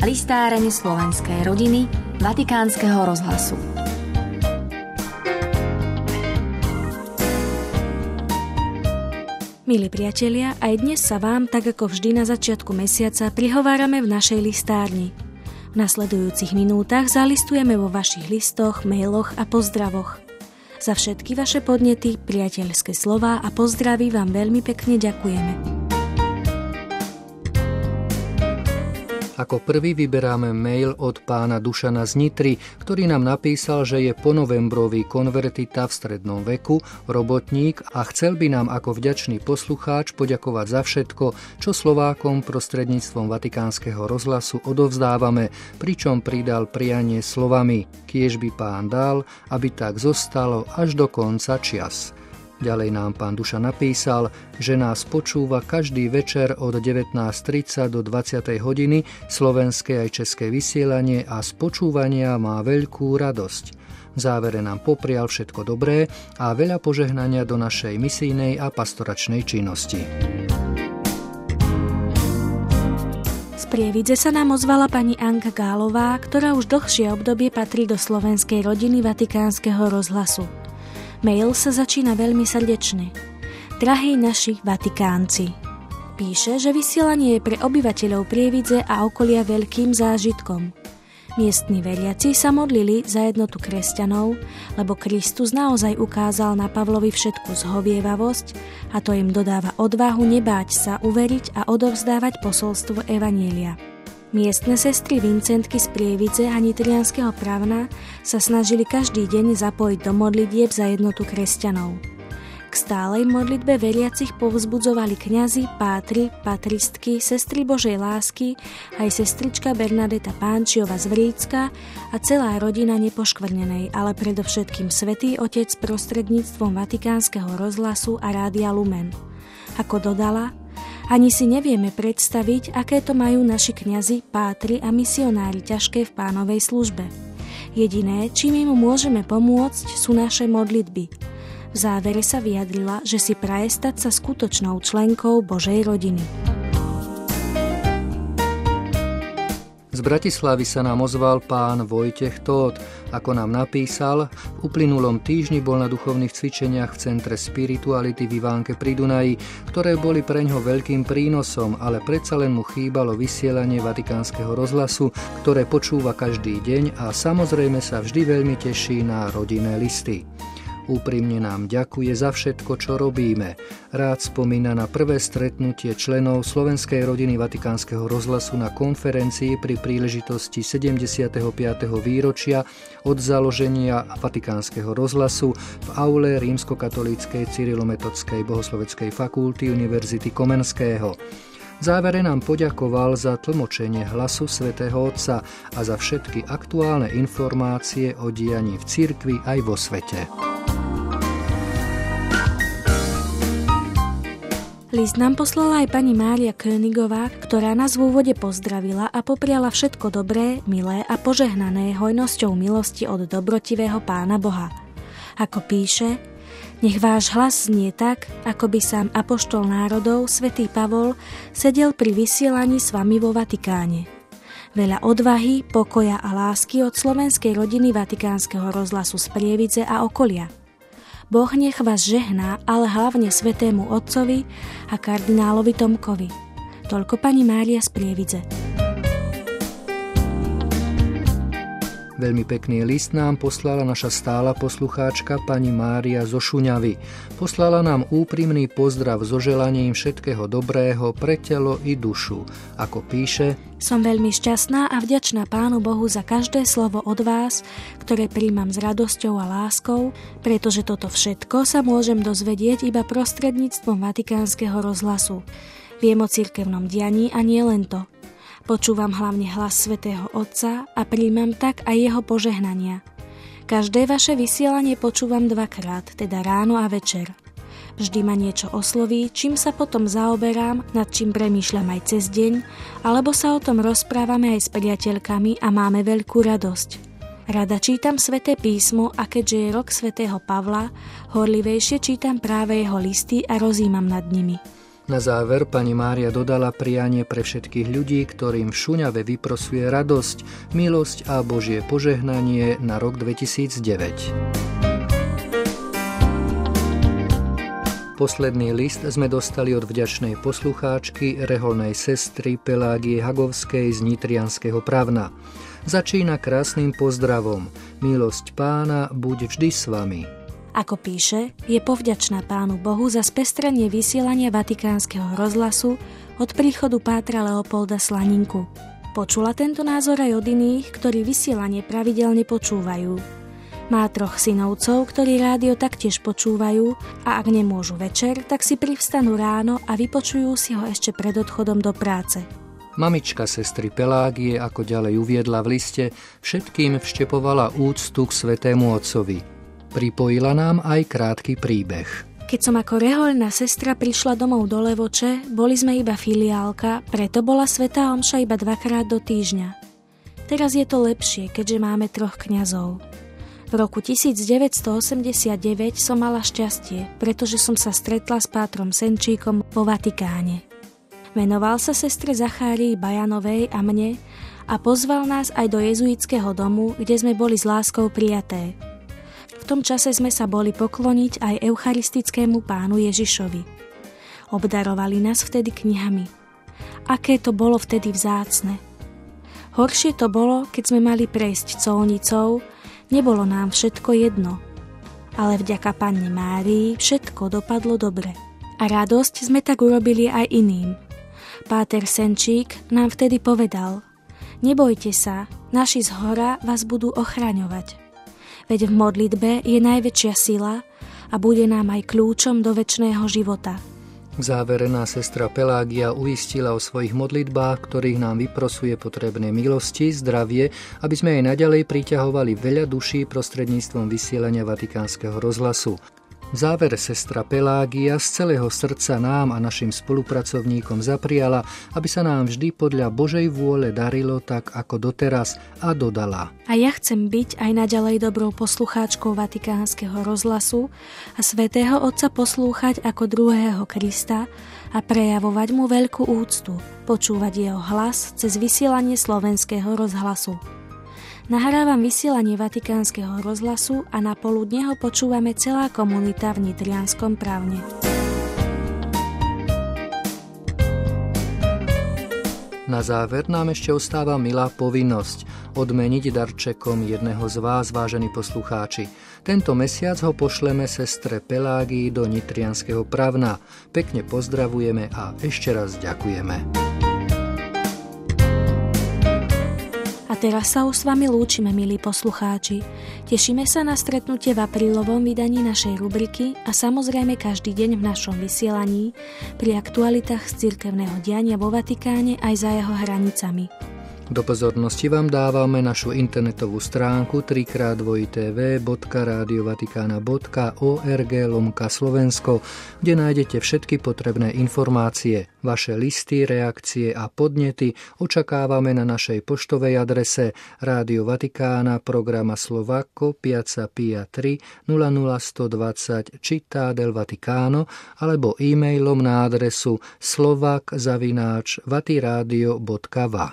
Listáreň slovenskej rodiny Vatikánskeho rozhlasu. Milí priatelia, aj dnes sa vám, tak ako vždy na začiatku mesiaca, prihovárame v našej listárni. V nasledujúcich minútach zalistujeme vo vašich listoch, mailoch a pozdravoch. Za všetky vaše podnety, priateľské slová a pozdravy vám veľmi pekne ďakujeme. Ako prvý vyberáme mail od pána Dušana z Nitry, ktorý nám napísal, že je ponovembrový konvertita v strednom veku, robotník a chcel by nám ako vďačný poslucháč poďakovať za všetko, čo Slovákom prostredníctvom Vatikánskeho rozhlasu odovzdávame, pričom pridal prianie slovami: kiež by Pán dal, aby tak zostalo až do konca čias. Ďalej nám pán Duša napísal, že nás počúva každý večer od 19:30 do 20. hodiny slovenské aj české vysielanie a z počúvania má veľkú radosť. V závere nám poprial všetko dobré a veľa požehnania do našej misijnej a pastoračnej činnosti. Z Prievidze sa nám ozvala pani Anka Gálová, ktorá už dlhšie obdobie patrí do slovenskej rodiny Vatikánskeho rozhlasu. Mail sa začína veľmi srdečne. Drahí naši Vatikánci. Píše, že vysielanie je pre obyvateľov Prievidze a okolia veľkým zážitkom. Miestni veriaci sa modlili za jednotu kresťanov, lebo Kristus naozaj ukázal na Pavlovi všetku zhovievavosť a to im dodáva odvahu nebáť sa uveriť a odovzdávať posolstvo Evanjelia. Miestne sestry Vincentky z Prievidze a Nitrianskeho Pravna sa snažili každý deň zapojiť do modlitieb za jednotu kresťanov. K stálej modlitbe veriacich povzbudzovali kňazi, pátri, patristky, sestry Božej lásky, aj sestrička Bernadeta Pánčiova z Vrícka a celá rodina Nepoškvrnenej, ale predovšetkým Svätý Otec prostredníctvom Vatikánskeho rozhlasu a Rádia Lumen. Ako dodala, ani si nevieme predstaviť, aké to majú naši kňazi, pátri a misionári ťažké v Pánovej službe. Jediné, čím im môžeme pomôcť, sú naše modlitby. V závere sa vyjadrila, že si praje stať sa skutočnou členkou Božej rodiny. Z Bratislavy sa nám ozval pán Vojtech Tóth. Ako nám napísal, v uplynulom týždni bol na duchovných cvičeniach v Centre Spirituality v Ivánke pri Dunaji, ktoré boli preňho veľkým prínosom, ale predsa len mu chýbalo vysielanie Vatikánskeho rozhlasu, ktoré počúva každý deň a samozrejme sa vždy veľmi teší na rodinné listy. Úprimne nám ďakuje za všetko, čo robíme. Rád spomína na prvé stretnutie členov slovenskej rodiny Vatikánskeho rozhlasu na konferencii pri príležitosti 75. výročia od založenia Vatikánskeho rozhlasu v aule Rímskokatolíckej Cyrilometodskej bohosloveckej fakulty Univerzity Komenského. V závere nám poďakoval za tlmočenie hlasu svätého Otca a za všetky aktuálne informácie o dianí v cirkvi aj vo svete. List nám poslala aj pani Mária Königová, ktorá nás v úvode pozdravila a popriala všetko dobré, milé a požehnané hojnosťou milosti od dobrotivého Pána Boha. Ako píše, nech váš hlas znie tak, ako by sám apoštol národov, svätý Pavol, sedel pri vysielaní s vami vo Vatikáne. Veľa odvahy, pokoja a lásky od slovenskej rodiny Vatikánskeho rozhlasu z Prievidze a okolia. Boh nech vás žehná, ale hlavne svätému Otcovi a kardinálovi Tomkovi. Toľko pani Mária z Prievidze. Veľmi pekný list nám poslala naša stála poslucháčka pani Mária zo Šuňavy. Poslala nám úprimný pozdrav so želaním všetkého dobrého pre telo i dušu. Ako píše: Som veľmi šťastná a vďačná Pánu Bohu za každé slovo od vás, ktoré príjmam s radosťou a láskou, pretože toto všetko sa môžem dozvedieť iba prostredníctvom Vatikánskeho rozhlasu. Viem o cirkevnom dianí a nie len to. Počúvam hlavne hlas svätého Otca a príjmam tak aj jeho požehnania. Každé vaše vysielanie počúvam dvakrát, teda ráno a večer. Vždy ma niečo osloví, čím sa potom zaoberám, nad čím premýšľam aj cez deň, alebo sa o tom rozprávame aj s priateľkami a máme veľkú radosť. Rada čítam sväté písmo a keďže je rok svätého Pavla, horlivejšie čítam práve jeho listy a rozímam nad nimi. Na záver pani Mária dodala prianie pre všetkých ľudí, ktorým v Šuňave vyprosuje radosť, milosť a Božie požehnanie na rok 2009. Posledný list sme dostali od vďačnej poslucháčky, reholnej sestry Pelágie Hagovskej z Nitrianskeho Pravna. Začína krásnym pozdravom. Milosť Pána buď vždy s vami. Ako píše, je povďačná Pánu Bohu za spestrenie vysielania Vatikánskeho rozhlasu od príchodu pátra Leopolda Slaninku. Počula tento názor aj od iných, ktorí vysielanie pravidelne počúvajú. Má 3 synovcov, ktorí rádio taktiež počúvajú a ak nemôžu večer, tak si privstanú ráno a vypočujú si ho ešte pred odchodom do práce. Mamička sestry Pelágie, ako ďalej uviedla v liste, všetkým vštepovala úctu k svätému otcovi. Pripojila nám aj krátky príbeh. Keď som ako rehoľná sestra prišla domov do Levoče, boli sme iba filiálka, preto bola svätá omša iba 2-krát do týždňa. Teraz je to lepšie, keďže máme 3 kňazov. V roku 1989 som mala šťastie, pretože som sa stretla s pátrom Senčíkom vo Vatikáne. Venoval sa sestre Zachárii Bajanovej a mne a pozval nás aj do jezuitského domu, kde sme boli s láskou prijaté. V tom čase sme sa boli pokloniť aj eucharistickému Pánu Ježišovi. Obdarovali nás vtedy knihami. Aké to bolo vtedy vzácne. Horšie to bolo, keď sme mali prejsť colnicou, nebolo nám všetko jedno. Ale vďaka Panne Márii všetko dopadlo dobre. A radosť sme tak urobili aj iným. Páter Senčík nám vtedy povedal: nebojte sa, naši zhora vás budú ochraňovať. Veď v modlitbe je najväčšia sila a bude nám aj kľúčom do večného života. V závere nás sestra Pelágia uistila o svojich modlitbách, ktorých nám vyprosuje potrebné milosti, zdravie, aby sme aj naďalej priťahovali veľa duší prostredníctvom vysielania Vatikánskeho rozhlasu. V závere sestra Pelágia z celého srdca nám a našim spolupracovníkom zapriala, aby sa nám vždy podľa Božej vôle darilo tak ako doteraz, a dodala: A ja chcem byť aj naďalej dobrou poslucháčkou Vatikánskeho rozhlasu a svätého Otca poslúchať ako druhého Krista a prejavovať mu veľkú úctu, počúvať jeho hlas cez vysielanie Slovenského rozhlasu. Nahrávam vysielanie Vatikánskeho rozhlasu a na poludne ho počúvame celá komunita v Nitrianskom Pravne. Na záver nám ešte ostáva milá povinnosť odmeniť darčekom jedného z vás, vážení poslucháči. Tento mesiac ho pošleme sestre Pelágii do Nitrianskeho Pravna. Pekne pozdravujeme a ešte raz ďakujeme. A teraz sa už s vami lúčime, milí poslucháči. Tešíme sa na stretnutie v aprílovom vydaní našej rubriky a samozrejme každý deň v našom vysielaní pri aktualitách z cirkevného diania vo Vatikáne aj za jeho hranicami. Do pozornosti vám dávame našu internetovú stránku www.radiovatikana.org/Slovensko, kde nájdete všetky potrebné informácie. Vaše listy, reakcie a podnety očakávame na našej poštovej adrese Rádio Vatikána, programa Slovakko, Piazza Pia 3, 00120 Città del Vaticano alebo e-mailom na adresu slovak@vatiradio.va.